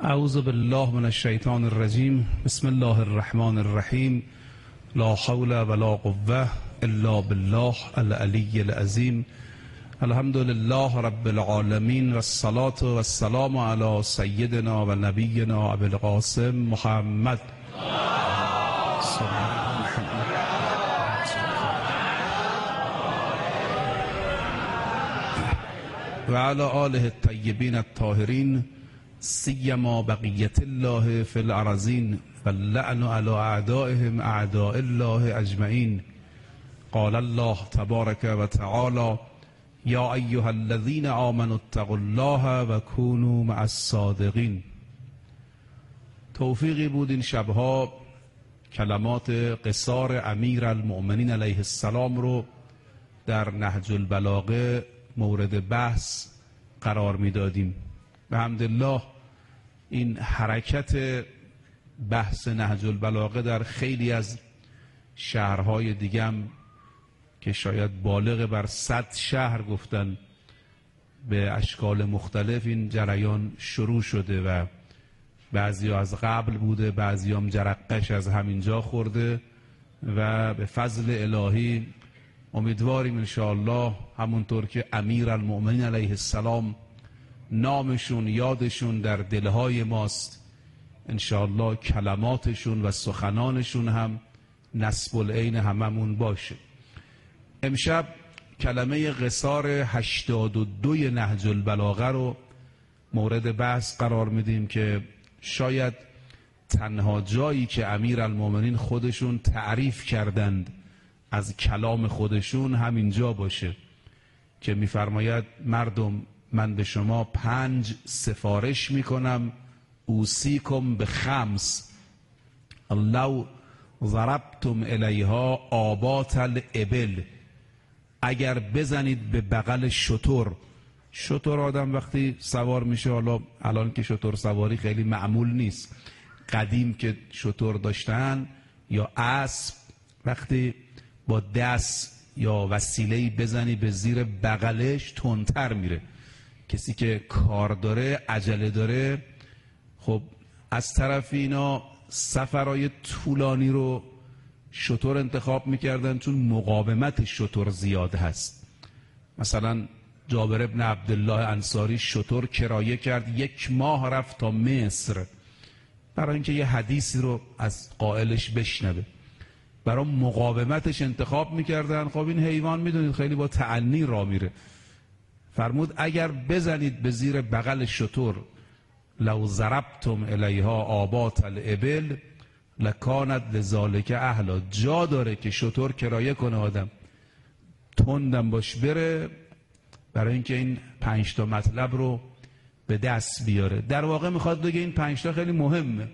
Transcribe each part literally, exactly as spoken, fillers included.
اعوذ بالله من الشیطان الرجیم. بسم الله الرحمن الرحیم. لا حول ولا قوة الا بالله العلی العظیم. الحمد لله رب العالمین و الصلاة و السلام علی سیدنا و نبینا ابی القاسم محمد و علی آله الطیبین الطاهرین سیما بقیت الله فی الارضین و اللعن علی اعدائهم اعداء الله اجمعین. قال الله تبارک و تعالی یا ایها الذین آمنوا اتقوا الله و کونوا مع الصادقین. توفیقی بود این شبها کلمات قصار امیر المؤمنین علیه السلام رو در نهج البلاغه مورد بحث قرار میدادیم. به حمدالله این حرکت بحث نهج البلاغه در خیلی از شهرهای دیگه که شاید بالغ بر صد شهر گفتن به اشکال مختلف این جریان شروع شده و بعضی از قبل بوده، بعضی هم جرقش از همینجا خورده و به فضل الهی امیدواریم انشاءالله همونطور که امیر المؤمنین علیه السلام نامشون یادشون در دلهای ماست، انشاءالله کلماتشون و سخنانشون هم نصب العین هممون باشه. امشب کلمه قصار هشتاد و دو نهج البلاغه رو مورد بحث قرار میدیم که شاید تنها جایی که امیر المؤمنین خودشون تعریف کردند از کلام خودشون همینجا باشه که میفرماید مردم من به شما پنج سفارش میکنم، اوصیکم به خمس لو ضربتم الیها آبات الابل. اگر بزنید به بغل شتر. شتر آدم وقتی سوار میشه، حالا الان که شتر سواری خیلی معمول نیست، قدیم که شتر داشتن یا اسب، وقتی با دست یا وسیله‌ای بزنی به زیر بغلش تندتر میره. کسی که کار داره، عجله داره، خب از طرف اینا سفرهای طولانی رو شتر انتخاب میکردن چون مقاومت شتر زیاد هست. مثلا جابر ابن عبدالله انصاری شتر کرایه کرد، یک ماه رفت تا مصر برای اینکه یه حدیثی رو از قائلش بشنوه. برای مقاومتش انتخاب میکردن. خب این حیوان میدونید خیلی با تعنی را میره. فرمود اگر بزنید به زیر بغل شتر لو ضربتم الیها آبات الابل لکانت لذالک اهلا. جا داره که شتر کرایه کنه آدم، تندم باش بره برای اینکه این پنج تا مطلب رو به دست بیاره. در واقع میخواد بگه این پنج تا خیلی مهمه،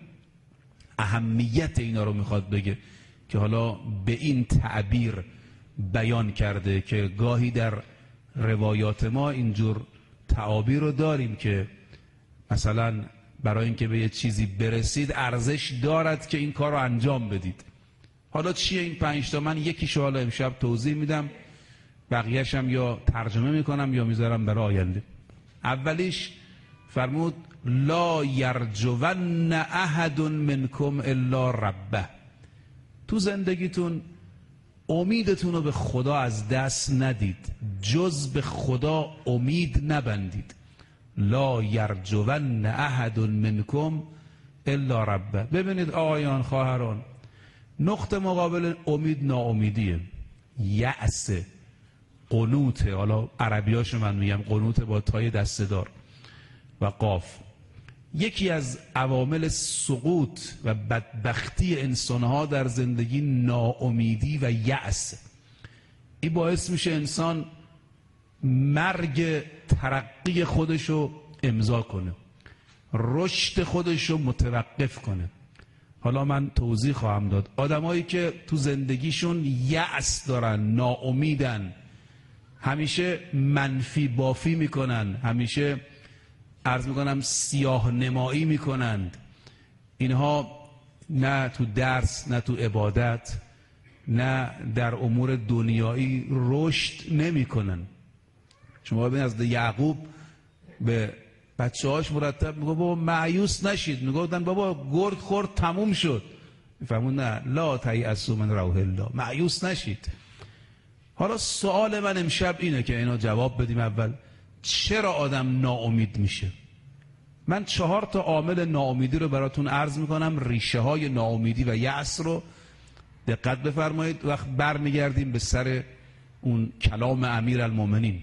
اهمیت اینا رو میخواد بگه که حالا به این تعبیر بیان کرده که گاهی در روایات ما اینجور تعابیر رو داریم که مثلا برای اینکه به یه چیزی برسید ارزش دارد که این کار رو انجام بدید. حالا چیه این پنج تا؟ من یکیشو حالا امشب توضیح میدم، بقیه‌شم یا ترجمه میکنم یا میذارم برای آینده. اولیش فرمود لا یرجون احد منکم الا ربه. تو زندگیتون امیدتون رو به خدا از دست ندید، جز به خدا امید نبندید. لا یرجون احد منکم الا ربه. ببینید آقایان خواهران، نقطه مقابل امید ناامیدیه، یأس، قنوت. حالا عربیاشو من میگم، قنوت با تای دسته دار و قاف. یکی از عوامل سقوط و بدبختی انسانها در زندگی ناامیدی و یأس. این باعث میشه انسان مرگ ترقی خودشو امضا کنه، رشد خودشو متوقف کنه. حالا من توضیح خواهم داد. آدمایی که تو زندگیشون یأس دارن، ناامیدن، همیشه منفی بافی میکنن، همیشه عرض میکنم سیاه نمایی میکنند، اینها نه تو درس، نه تو عبادت، نه در امور دنیایی رشد نمیکنن. شما ببینید از یعقوب به بچه هاش مرتب میگو بابا مایوس نشید، میگفتن بابا گرگ خورد تموم شد. میفهمون نه، لا تیأسوا من روح الله، مایوس نشید. حالا سوال من امشب اینه که اینا جواب بدیم. اول چرا آدم ناامید میشه؟ من چهار تا عامل ناامیدی رو براتون عرض میکنم، ریشه های ناامیدی و یأس رو دقت بفرمایید. وقت برمیگردیم به سر اون کلام امیرالمومنین.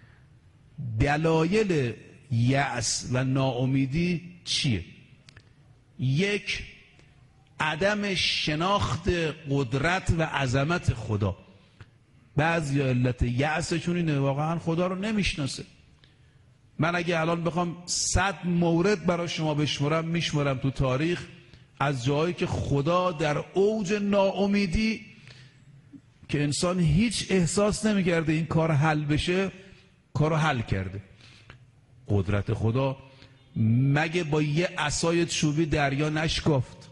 دلایل یأس و ناامیدی چیه؟ یک، عدم شناخت قدرت و عظمت خدا. بعضی علت یأسشون اینه واقعا خدا رو نمیشناسه. من اگه الان بخوام صد مورد برای شما بشمرم، میشمرم تو تاریخ از جایی که خدا در اوج ناامیدی که انسان هیچ احساس نمیکرده این کار حل بشه، کارو حل کرده. قدرت خدا مگه با یه عصای چوبی دریا نشکافت؟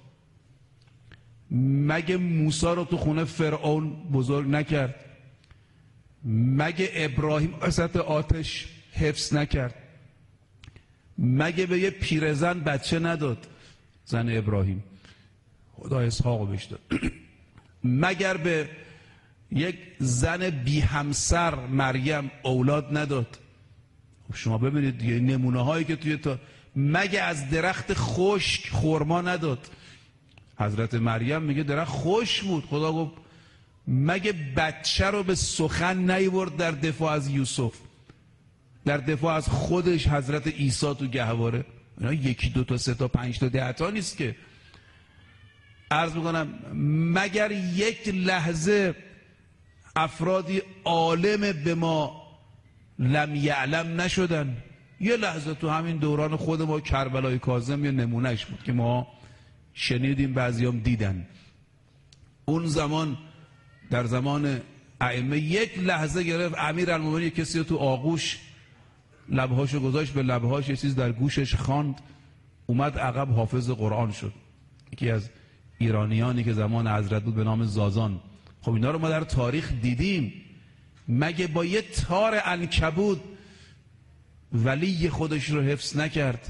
مگه موسی رو تو خونه فرعون بزرگ نکرد؟ مگه ابراهیم وسط آتش حفظ نکرد؟ مگه به یه پیرزن بچه نداد؟ زن ابراهیم خدا اسحاق بهش داد. مگر به یک زن بی همسر مریم اولاد نداد؟ شما ببینید دیگه نمونه هایی که توی تا مگه از درخت خشک خرما نداد؟ حضرت مریم میگه درخت خشک بود، خدا گفت مگه بچه رو به سخن نیورد در دفاع از یوسف، در دفاع از خودش حضرت عیسی تو گهواره؟ اینا یکی دو تا سه تا پنج تا ده تا نیست که. عرض میکنم مگر یک لحظه افرادی عالم به ما لم یعلم نشدن؟ یه لحظه تو همین دوران خود ما کربلای کاظم یه نمونهش بود که ما شنیدیم، بعضیام دیدن. اون زمان در زمان ائمه یک لحظه گرفت امیرالمومنین کسی تو آغوش لبهاشو گذاشت به لبهاش، یه چیز در گوشش خواند، اومد عقب حافظ قرآن شد. یکی از ایرانیانی که زمان حضرت بود به نام زازان. خب اینا رو ما در تاریخ دیدیم. مگه با یه تار عنکبوت ولی خودش رو حفظ نکرد؟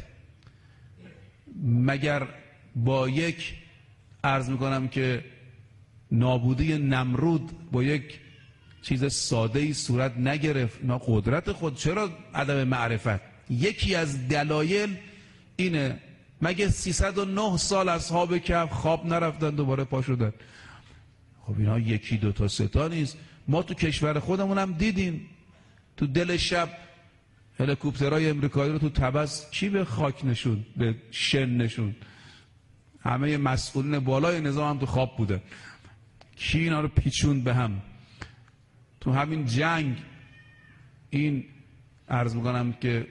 مگر با یک عرض میکنم که نابودی نمرود با یک چیز ساده‌ای صورت نگرفت؟ اینا قدرت خود. چرا عدم معرفت؟ یکی از دلایل اینه. مگه سیصد و نه سال اصحاب کهف خواب نرفتن دوباره پا شدن؟ خب اینا یکی دو تا سه تا نیست. ما تو کشور خودمون هم دیدیم تو دل شب هلیکوپترهای امریکایی رو تو طبس کی به خاک نشون، به شن نشون؟ همه مسئولین بالای نظام هم تو خواب بودن. کی اینا رو پیچوند به هم؟ تو همین جنگ این عرض میکنم که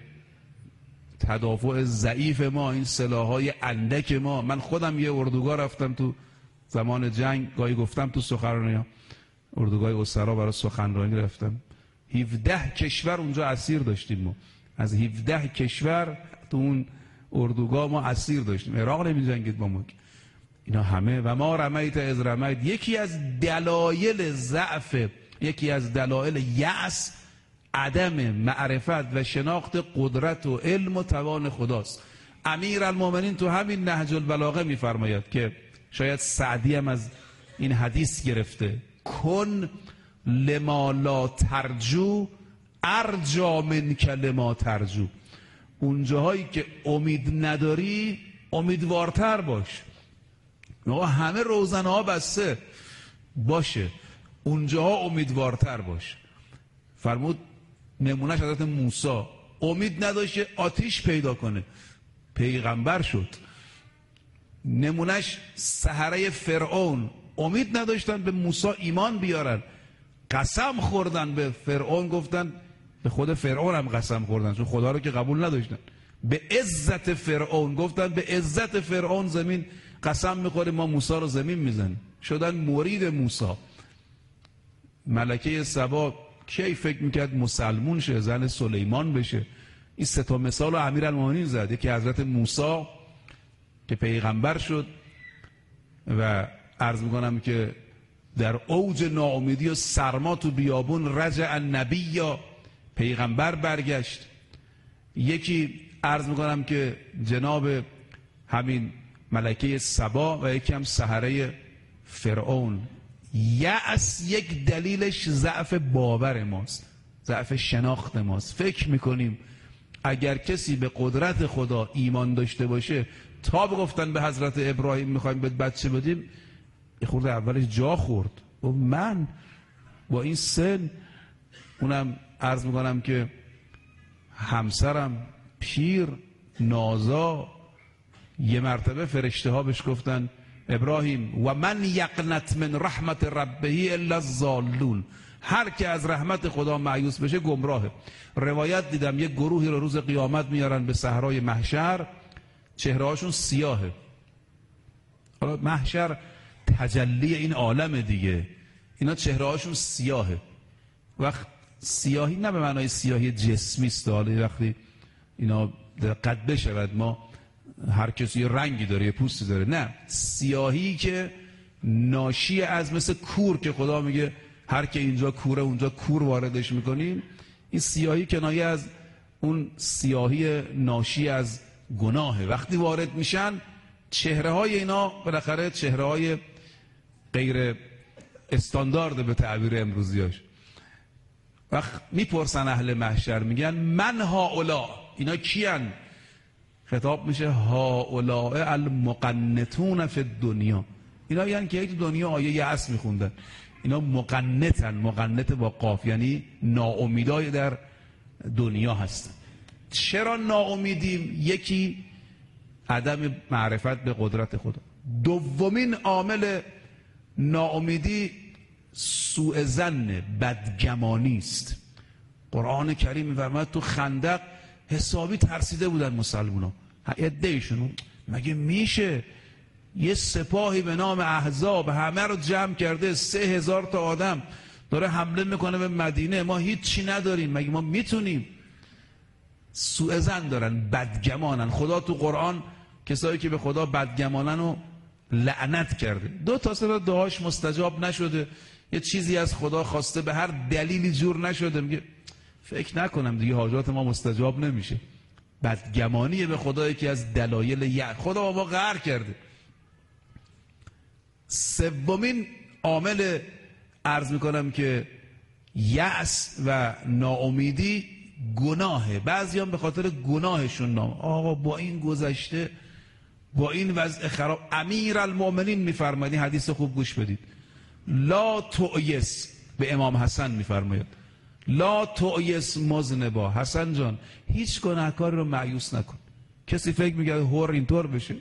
تدافع ضعیف ما، این سلاحهای اندک ما. من خودم یه اردوگاه رفتم تو زمان جنگ، گاهی گفتم تو سخنرانی، اردوگاه اسرا برای سخنرانی رفتم. هفده کشور اونجا اسیر داشتیم ما. از هفده کشور تو اون اردوگاه ما اسیر داشتیم. عراق نمی جنگید با ما. اینا همه و ما رمیت از رمیت. یکی از دلایل ضعف، یکی از دلایل یأس عدم معرفت و شناخت قدرت و علم و توان خداست. امیرالمومنین تو همین نهج البلاغه میفرماید که شاید سعدی هم از این حدیث گرفته، کن لما لا ترجو ارجا منک لما ترجو. اونجاهایی که امید نداری امیدوارتر باش. نگاه همه روزنه ها بسته باشه، اونجاها امیدوارتر باش. فرمود نمونهش حضرت موسی امید نداشته آتیش پیدا کنه، پیغمبر شد. نمونهش سحره فرعون امید نداشتن به موسی ایمان بیارن، قسم خوردن به فرعون، گفتن به خود فرعون هم قسم خوردن چون خدا رو که قبول نداشتن. به عزت فرعون گفتن به عزت فرعون زمین قسم میخوره ما موسی رو زمین میزنیم. شدن مرید موسی. ملکه سبا کی فکر میکرد مسلمون شه، زن سلیمان بشه؟ این سه تا مثال رو امیرالمومنین زد. یکی حضرت موسی که پیغمبر شد و عرض میکنم که در اوج ناامیدی و سرما تو بیابون رجع النبی یا پیغمبر برگشت. یکی عرض میکنم که جناب همین ملکه سبا و یکی هم سحره فرعون، یأس یک دلیلش ضعف باور ماست، ضعف شناخت ماست. فکر میکنیم اگر کسی به قدرت خدا ایمان داشته باشه، تا بگفتن به حضرت ابراهیم میخوایم به بچه بدیم، یه خورده اولش جا خورد و من با این سن، اونم عرض میکنم که همسرم پیر نازا، یه مرتبه فرشته ها بهش گفتن ابراهیم و من یقنت من رحمت ربه الا الضالون، هر که از رحمت خدا مایوس بشه گمراهه. روایت دیدم یک گروهی رو روز قیامت میارن به صحرای محشر، چهره هاشون سیاهه. حالا محشر تجلی این عالم دیگه، اینا چهره هاشون سیاهه. وقت سیاهی نه به معنای سیاهی جسمی است، وقتی اینا دقت بشود ما هر کسی یه رنگی داره، یه پوستی داره، نه، سیاهی که ناشی از مثل کور که خدا میگه هر که اینجا کوره اونجا کور واردش میکنیم، این سیاهی کنایه از اون سیاهی ناشی از گناهه. وقتی وارد میشن چهره های اینا بالاخره چهره های غیر استاندارد به تعبیر امروزیاش. وقت میپرسن اهل محشر میگن من هاولا، اینا کیان؟ خطاب میشه هاولاء المقنتون فی الدنیا، اینا یعنی که تو دنیا آیه یأس میخوندن، اینا مقنتن، مقنت با قاف یعنی ناامیدای در دنیا هستن. چرا ناامیدیم؟ یکی عدم معرفت به قدرت خدا. دومین عامل ناامیدی سوء ظن، بدگمانی است. قرآن کریم میفرماید تو خندق حسابی ترسیده بودن مسلمونا، عده‌ایشون مگه میشه یه سپاهی به نام احزاب همه رو جمع کرده، سه هزار تا آدم داره حمله میکنه به مدینه، ما هیچی نداریم، مگه ما میتونیم؟ سوء ظن دارن، بدگمانن. خدا تو قرآن کسایی که به خدا بدگمانن رو لعنت کرده. دو تا سه تا دعاش مستجاب نشده، یه چیزی از خدا خواسته به هر دلیلی جور نشده، میگه فکر نکنم دیگه حاجات ما مستجاب نمیشه. بدگمانی به خدا یکی از دلایل یأس، خدا با ما قهر کرده. سومین عامل عرض میکنم که یأس و ناامیدی گناهه. بعضی هم به خاطر گناهشون نام آقا با این گذشته، با این وضع خراب، امیر المؤمنین میفرمایید، حدیث خوب گوش بدید، لا تؤیس، به امام حسن میفرماید لا تؤیس مذنبا، حسن جان هیچ گناهکار رو مایوس نکن. کسی فکر میگه هور اینطور بشه،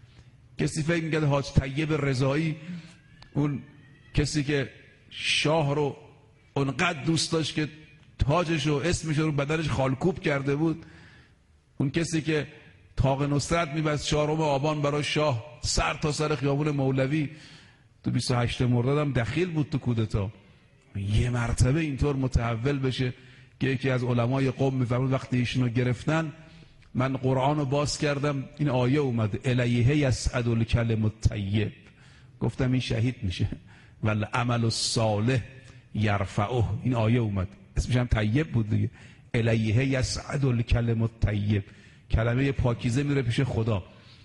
کسی فکر میگه حاج طیب رضایی، اون کسی که شاه رو اونقدر دوست داشت که تاجش و اسمش رو بدنش خالکوب کرده بود، اون کسی که طاق نصرت میبست چهارم آبان برای شاه سر تا سر خیابون مولوی، تو بیست و هشتم مرداد هم دخیل بود تو کودتا، یه مرتبه اینطور متحول بشه که یکی از علمای قوم میفرمود وقتی ایشونو گرفتن من قرآن رو باز کردم، این آیه اومده الیه یصعد الکلم الطیب، گفتم این شهید میشه، والعمل الصالح یرفعه، این آیه اومد، اسمش هم طیب بود دیگه، الیه یصعد الکلم الطیب، کلمه پاکیزه میره پیش خدا،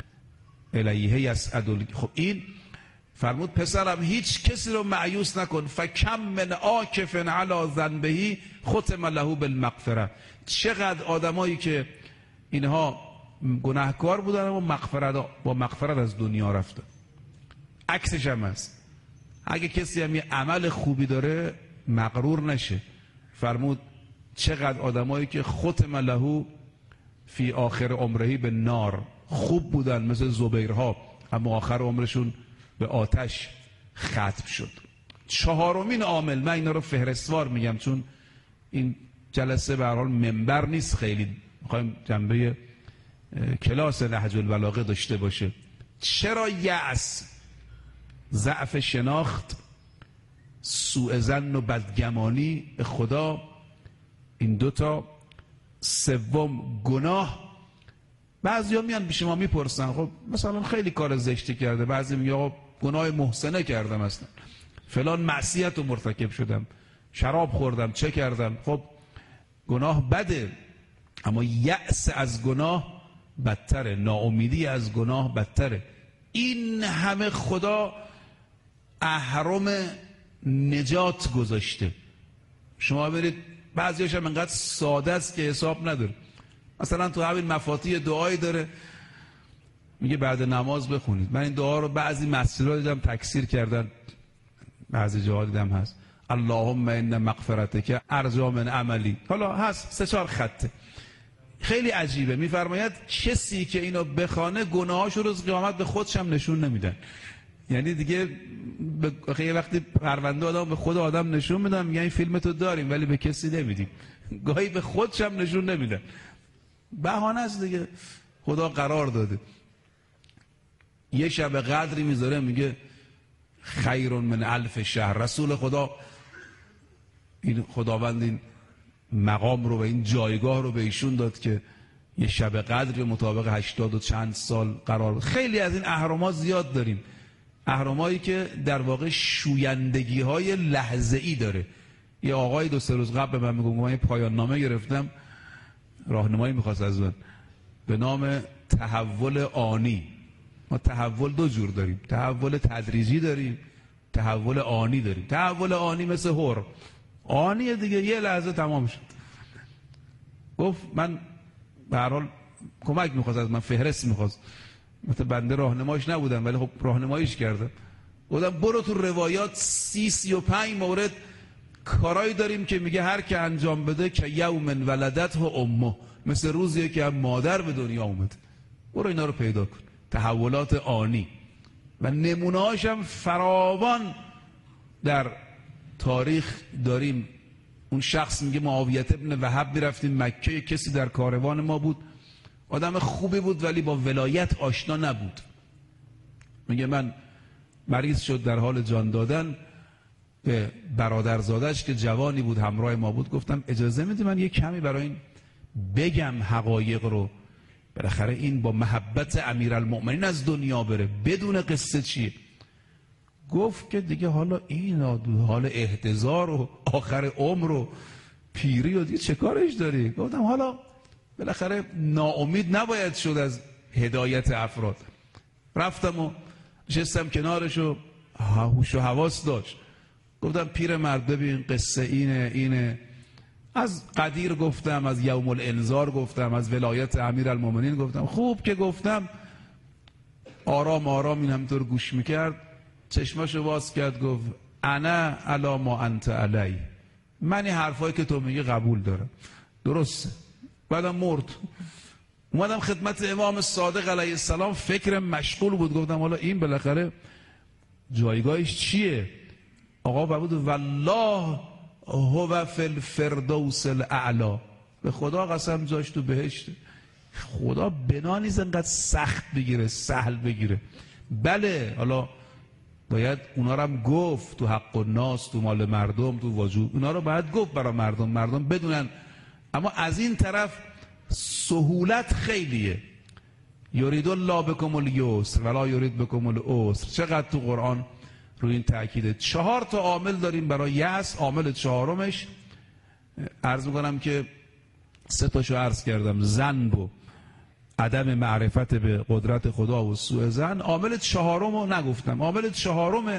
الیه یصعد ال... خب این فرمود پسرم هیچ کسی رو مایوس نکن، فکم من عاکف علی ذنبه ختم له بالمغفره، چقدر آدمایی که اینها گناهکار بودن و مغفرت با مغفرت از دنیا رفتن. عکسش هم هست، اگه کسی هم یه عمل خوبی داره مغرور نشه، فرمود چقدر آدمایی که ختم له فی آخر عمرهی به نار، خوب بودن مثل زبیرها، اما آخر عمرشون به آتش ختم شد. چهارمین عامل، من اینا رو فهرستوار میگم چون این جلسه به هر حال منبر نیست، خیلی میخوایم جنبه کلاس نهج البلاغه داشته باشه. چرا یأس؟ ضعف شناخت، سوء ظن و بدگمانی به خدا، این دوتا. سوم گناه. بعضی ها میان پیش ما میپرسن خب مثلا خیلی کار زشتی کرده، بعضی میگه آقا گناه محسنه کردم، اصلا فلان معصیت رو مرتکب شدم، شراب خوردم، چه کردم، خب گناه بده، اما یأس از گناه بدتره، ناامیدی از گناه بدتره. این همه خدا اهرم نجات گذاشته. شما برید بعضیش هم انقدر ساده است که حساب نداره. مثلا تو همین مفاتیح دعایی داره میگه بعد نماز بخونید. من این دعا رو بعضی مسجدها دیدم تکثیر کردن، بعضی جاها دیدم هست اللهم ان مغفرتک ارجی من عملی. حالا هست سه چهار خطه، خیلی عجیبه. میفرماید کسی که اینو بخوانه گناهاشو روز قیامت به خودش هم نشون نمیدن. یعنی دیگه خیلی وقتی پرونده آدم به خود آدم نشون میدن، میگن این فیلم تو داریم ولی به کسی نمیدیم. گاهی به خودش هم نشون نمیدن. بهانه است دیگه، خدا قرار داده. یه شب قدری میذاره میگه خیر من الف شهر. رسول خدا این خداوند این مقام رو و این جایگاه رو به ایشون داد که یه شب قدر مطابق هشتاد و چند سال قرار. خیلی از این اهرام‌ها زیاد داریم، اهرامایی که در واقع شویندگی های لحظه ای داره. یه آقای دو سه روز قبل به من میگم من پایان نامه گرفتم، راهنمایی میخواست از من به نام تحول آنی. ما تحول دو جور داریم، تحول تدریجی داریم، تحول آنی داریم. تحول آنی مثل هور، آنی دیگه یه لحظه تمام شد. گفت من به هر حال کمک میخواست از من، فهرست میخواست، مثلا بنده راهنمایش نبودم ولی خب راهنماییش کردم. گفتم برو تو روایات سی سی و پنج مورد کارایی داریم که میگه هر که انجام بده که یوم ولدته امه، مثل روزیه که مادر به دنیا اومد. برو اینا رو پیدا کن، تحولات آنی. و نمونه‌هاش هم فراوان در تاریخ داریم. اون شخص میگه معاویه ابن وهب میرفتیم مکه، کسی در کاروان ما بود، آدم خوبی بود ولی با ولایت آشنا نبود. میگه من مریض شد در حال جان دادن، به برادرزادش که جوانی بود همراه ما بود گفتم اجازه میدی من یه کمی برای این بگم حقایق رو، بالاخره این با محبت امیرالمؤمنین از دنیا بره، بدون قصه چیه. گفت که دیگه حالا این حال احتضار و آخر عمر و پیری و دیگه چه کارش داری؟ گفتم حالا بالاخره ناامید نباید شد از هدایت افراد. رفتم و نشستم کنارش و هوش و حواس داشت. گفتم پیر مرد ببین قصه اینه اینه، از قدیر گفتم، از یوم الانذار گفتم، از ولایت امیرالمومنین گفتم. خوب که گفتم آرام آرام این همینطور گوش میکرد، چشماشو باز کرد گفت انا علی ما انت علی، من این حرفایی که تو میگی قبول دارم، درسته. بعدم مرد. اومدم خدمت امام صادق علیه السلام، فکر مشغول بود. گفتم حالا این بالاخره جایگاهش چیه؟ آقا بود والله هو فی الفردوس الاعلی، به خدا قسم جاش تو بهشت. خدا بنا نیست انقدر سخت بگیره سهل بگیره. بله حالا باید اونا رو هم گفت، تو حق الناس، تو مال مردم، تو وجود، اونا رو باید گفت برای مردم، مردم بدونن. اما از این طرف سهولت خیلیه. یرید الله بکم الیسر ولا یرید بکم العسر. چقدر تو قرآن روی این تأکیده. چهار تا عامل داریم برای یأس. عامل چهارمش عرض میکنم که سه تاشو عرض کردم، ظن و عدم معرفت به قدرت خدا و سوء ظن. عامل چهارم رو نگفتم. عامل چهارم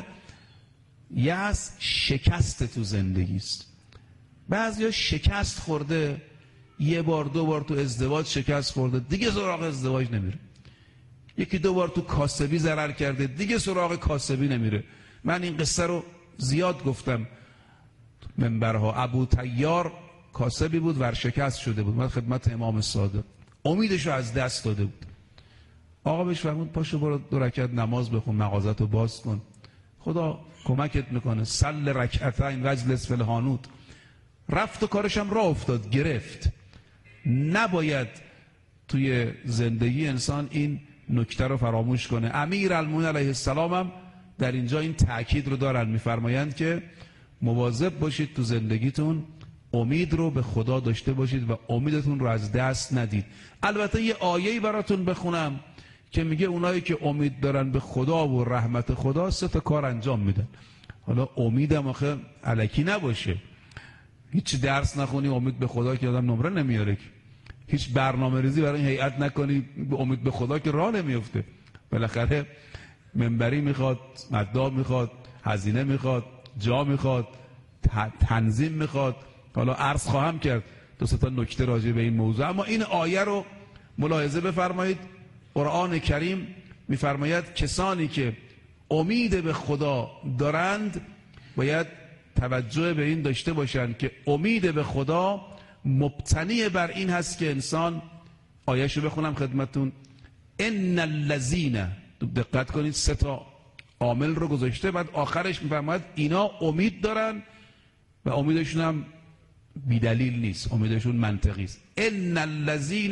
یأس شکست تو زندگی است. بعضیا شکست خورده، یه بار دو بار تو ازدواج شکست خورده، دیگه سراغ ازدواج نمیره. یکی دو بار تو کاسبی ضرر کرده، دیگه سراغ کاسبی نمیره. من این قصه رو زیاد گفتم منبرها. ابو طیار کاسبی بود، ورشکست شده بود، من خدمت امام صادق، امیدشو از دست داده بود. آقا بهش فرمود پاشو برو دو رکعت نماز بخون، مغازتو باز کن، خدا کمکت میکنه، صل رکعتین واجلس فی الحانوت. رفت و کارشم راه افتاد، گرفت. نباید توی زندگی انسان این نکته رو فراموش کنه. امیرالمومنین علیه السلام هم در اینجا این تأکید رو دارن، میفرمایند که مواظب باشید تو زندگیتون، امید رو به خدا داشته باشید و امیدتون رو از دست ندید. البته یه آیه‌ای براتون بخونم که میگه اونایی که امید دارن به خدا و رحمت خدا سه تا کار انجام میدن. حالا امیدم آخه الکی نباشه، هیچ درس نخونی امید به خدا که آدم نمره نمیاره. هیچ برنامه ریزی برای این هیئت نکنی، به امید به خدا که راه نمیفته. بالاخره منبری میخواد، مداح میخواد، هزینه میخواد، جا میخواد، تنظیم میخواد. حالا عرض خواهم کرد دو سه تا نکته راجع به این موضوع. اما این آیه رو ملاحظه بفرمایید. قرآن کریم میفرماید کسانی که امید به خدا دارند باید توجه به این داشته باشند که امید به خدا مبتنی بر این هست که انسان، آیه‌شو بخونم خدمتون، ان الذین، دقت کنید سه تا عامل رو گذاشته، بعد آخرش میفرماید اینا امید دارن و امیدشون هم بیدلیل نیست، امیدشون منطقی است. ان الذین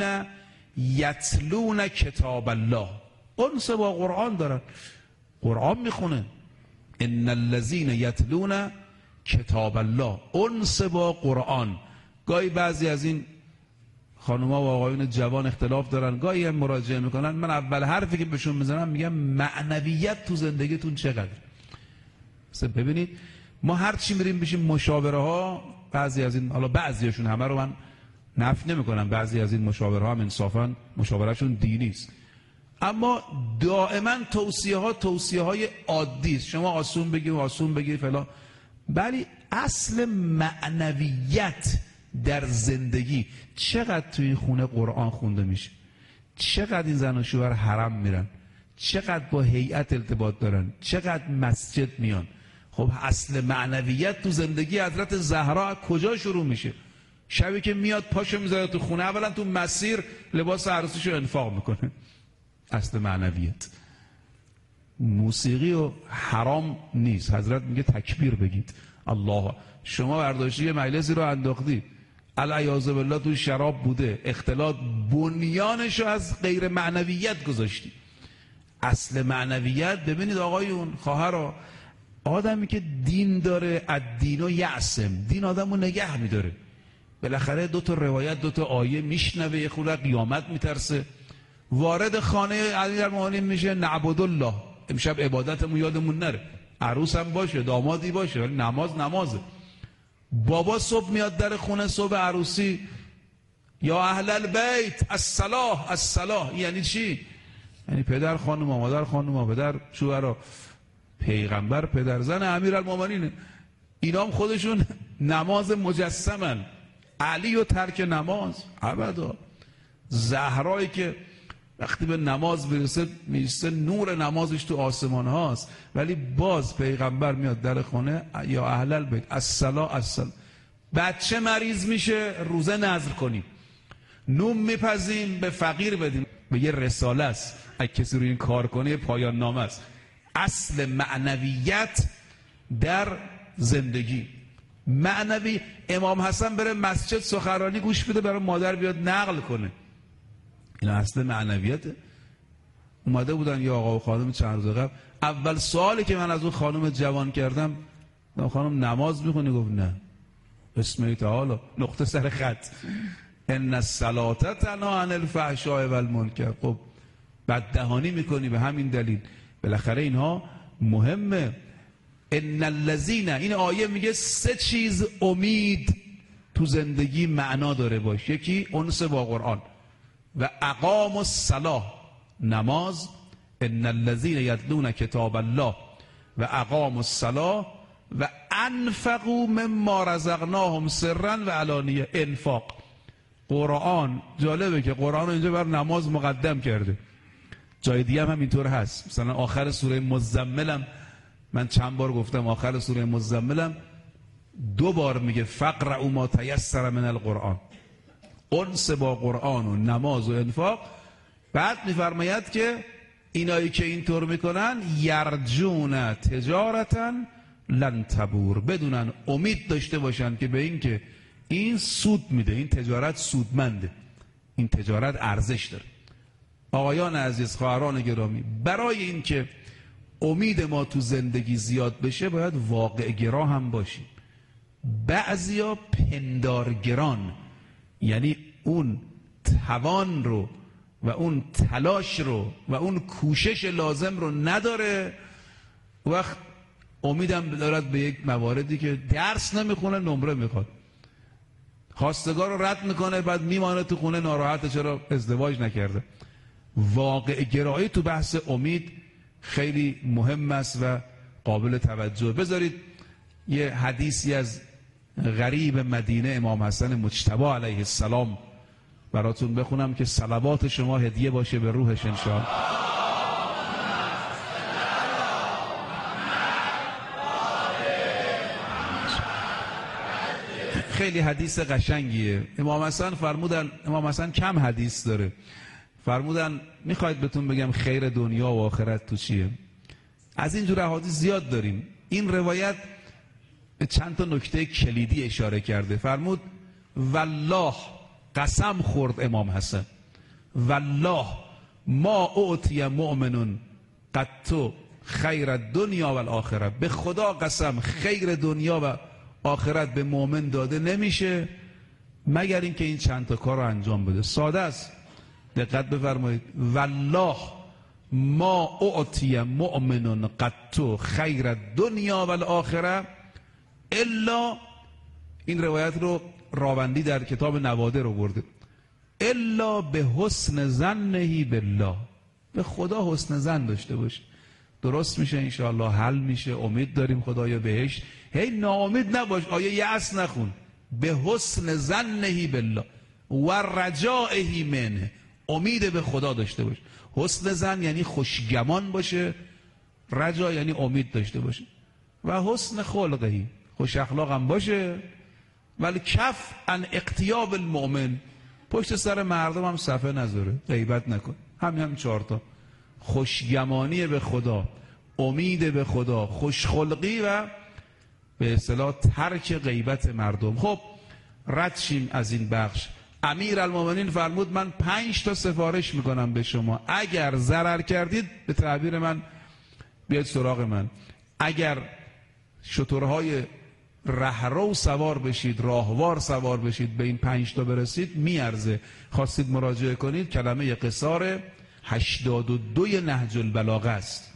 یتلون کتاب الله، انس با قرآن دارن، قرآن میخونه. ان الذین یتلون کتاب الله، انس با قرآن. گاهی بعضی از این خانوما و آقایون جوان اختلاف دارن، گاهی هم مراجعه میکنن، من اول حرفی که بهشون میزنم میگم معنویت تو زندگیتون چقدر. مثلا ببینید ما هر چی میریم بشیم مشاوره ها، بعضی از این، حالا بعضیاشون، همه رو من نفی نمیکنم، بعضی از این مشاوره ها هم انصافا مشاورهشون دینی است، اما دائما توصیه ها توصیه های عادی است. شما آسون بگی و آسون بگی فلان، ولی اصل معنویت در زندگی، چقدر توی این خونه قرآن خونده میشه، چقدر این زن و شوهر حرم میرن، چقدر با هیئت ارتباط دارن، چقدر مسجد میان. خب اصل معنویت تو زندگی حضرت زهرا کجا شروع میشه؟ شبی که میاد پاشو میذاره تو خونه، اولا تو مسیر لباس عروسیشو انفاق میکنه. اصل معنویت. موسیقی و حرام نیست، حضرت میگه تکبیر بگید الله. شما برداشتی یه مجلسی رو انداختی، العیاذ بالله تو شراب بوده، اختلاط، بنیانشو از غیر معنویت گذاشتی. اصل معنویت، ببینید آقایون، خواهرها، آدمی که دین داره الدین و یعصم، دین آدمو نگه میداره. بالاخره دو تا روایت، دو تا آیه میشنوه، یه خورده قیامت میترسه، وارد خانه علی در موالیم میشه، نعبد الله، امشب عبادتمون یادمون نره، عروس هم باشه، دامادی باشه، ولی نماز نمازه. بابا صبح میاد در خونه، صبح عروسی، یا اهل البیت الصلاح الصلاح، یعنی چی؟ یعنی پدر خانم، مادر خانم، پدر شوهر، پیغمبر پدر زن امیرالمومنین، اینا هم خودشون نماز مجسمن. علی و ترک نماز ابدا. زهرایی که وقتی به نماز برسه میسته نور نمازش تو آسمان هاست، ولی باز پیغمبر میاد در خونه، یا اهل البیت الصلاة الصلاة. بچه مریض میشه، روزه نذر کنیم، نون میپزیم به فقیر بدیم، به یه رساله است، اگه کسی روی این کار کنه پایان نامه است. اصل معنویت در زندگی. معنوی، امام حسن بره مسجد سخنرانی گوش بده، برای مادر بیاد نقل کنه، این اصل معنویته. اومده بودن یا آقا و خانم چند روز قبل، اول سوالی که من از اون خانم جوان کردم، خانم نماز میخونی؟ گفت نه. اسم تعالی نقطه سر خط، ان الصلاة تنها عن الفحشاء والمنکر. خب بددهانی میکنی به همین دلیل. بالاخره اینها مهمه. ان الذین، این آیه میگه سه چیز امید تو زندگی معنا داره باش. یکی انس با قرآن و اقام الصلاة، نماز. ان الذین یتلون کتاب الله و اقام الصلاة و انفقوا مما رزقناهم سرا و علانیه، انفاق. قرآن جالبه که قرآن اینجا بر نماز مقدم کرده، جای دیگه هم همینطور هست. مثلا آخر سوره مزملم، من چند بار گفتم آخر سوره مزملم دو بار میگه فقرأوا ما تیسر من القرآن، انس با قرآن و نماز و انفاق. بعد میفرماید که اینایی که اینطور میکنن یرجون تجارتا لن تبور، بدونن، امید داشته باشن که به این که این سود میده، این تجارت سودمنده، این تجارت ارزش داره. آقایان عزیز، خواهران گرامی، برای این که امید ما تو زندگی زیاد بشه باید واقع گرا هم باشیم. بعضیا پندارگران، یعنی اون توان رو و اون تلاش رو و اون کوشش لازم رو نداره، وقت امیدم دارد به یک مواردی که درس نمیخونه، نمره میخواد. خواستگار رو رد میکنه، بعد میمانه تو خونه ناراحته چرا ازدواج نکرده. واقع گرایی تو بحث امید خیلی مهم است و قابل توجه. بذارید یه حدیثی از غریب مدینه امام حسن مجتبی علیه السلام براتون بخونم که صلوات شما هدیه باشه به روحش انشاءالله. خیلی حدیث قشنگیه. امام حسن فرمودن، امام حسن کم حدیث داره، فرمودن میخواید بهتون بگم خیر دنیا و آخرت تو چیه؟ از اینجور احادیث زیاد داریم. این روایت به چند تا نکته کلیدی اشاره کرده. فرمود والله، قسم خورد امام حسن، والله ما اعطی مؤمن قط خیر الدنیا و الاخره، به خدا قسم خیر دنیا و آخرت به مؤمن داده نمیشه مگر اینکه این چند تا کار رو انجام بده. ساده است، دقت بفرمایید. والله ما اعطی مؤمن قط خیر الدنیا و الاخره الا، این روایت رو راوندی در کتاب نوادر رو برده، الا به حسن ظنه بالله، به خدا حسن ظن داشته باشه، درست میشه انشاءالله، حل میشه، امید داریم خدایا بهشت. هی ناامید نباش، آیه یأس نخون. به حسن ظنه بالله و رجائه منه، امید به خدا داشته باشه. حسن ظن یعنی خوشگمان باشه، رجا یعنی امید داشته باشه. و حسن خلقه، خوش اخلاق هم باشه. ولی کف ان اقتیاب المؤمن، پشت سر مردم هم صفحه نذاره، غیبت نکن. همین هم چهارتا: خوشگمانی به خدا، امید به خدا، خوشخلقی و به اصطلاح ترک غیبت مردم. خب رد شیم از این بخش. امیر المؤمنین فرمود من پنج تا سفارش میکنم به شما، اگر ضرر کردید به تعبیر من بیاید سراغ من. اگر شترهای رهرو سوار بشید، راهوار سوار بشید، به این پنج تا برسید میارزه. خواستید مراجعه کنید، کلمه قصار هشتاد و دو نهج البلاغه است.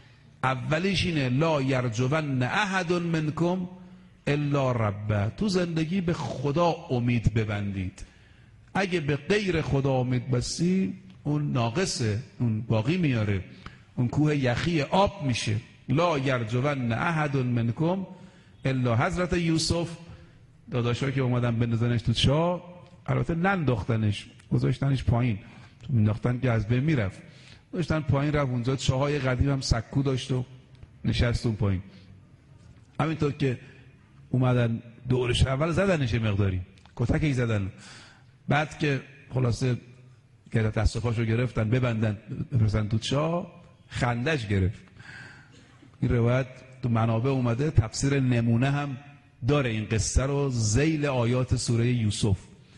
اولیش اینه لا یرجون احد منکم الا ربه، تو زندگی به خدا امید ببندید. اگه به غیر خدا امید بستی اون ناقصه، اون باقی میاره، اون کوه یخی آب میشه. لا یرجون احد منکم الا. حضرت یوسف داداشا که اومدن بندازنش تو چاه، البته ننداختنش، گذاشتنش پایین، مینداختن که از بین میرفت، داشتن پایین رفت. اونجا چاهای قدیم هم سکو داشت و نشست اون پایین. همینطور که اومدن دورش اول زدنش مقداری، کتکش زدن، بعد که خلاصه که دست و پاشو گرفتن ببندن بفرستن تو چاه، خندش گرفت. این روایت تو منابع اومده، تفسیر نمونه هم داره این قصه رو ذیل آیات سوره یوسف.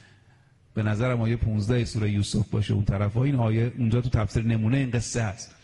به نظرم آیه پانزده سوره یوسف باشه اون طرف ها، این آیه اونجا تو تفسیر نمونه این قصه هست.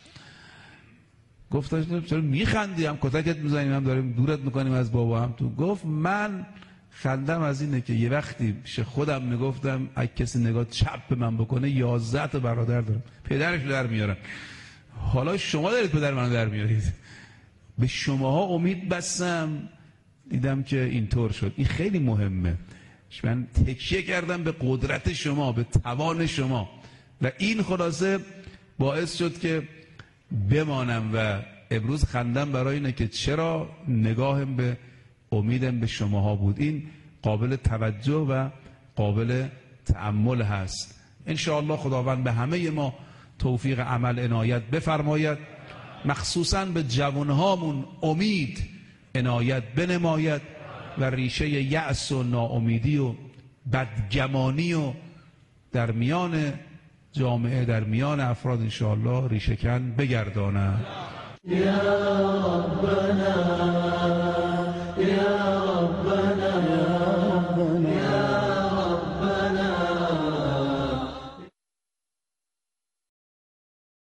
گفتش چرا میخندی؟ هم کتکت میزنیم، هم داریم دورت میکنیم از بابا هم تو. گفت من خندم از اینه که یه وقتی پیش خودم میگفتم اگه کسی نگاه چپ به من بکنه یازده تا برادر دارم، پدرش در میارم. حالا شما دارید پدر منو در میارید. به شماها امید بستم، دیدم که اینطور شد. این خیلی مهمه. من تکیه کردم به قدرت شما، به توان شما، و این خلاصه باعث شد که بمانم و امروز خندم برای اینه که چرا نگاهم به امیدم به شماها بود. این قابل توجه و قابل تأمل هست. انشاءالله خداوند به همه ما توفیق عمل عنایت بفرماید، مخصوصا به جوانهامون امید عنایت بنماید و ریشه یأس و ناامیدی و بدگمانی و در میان جامعه، در میان افراد انشاءالله ریشه کن بگرداند. یا ربنا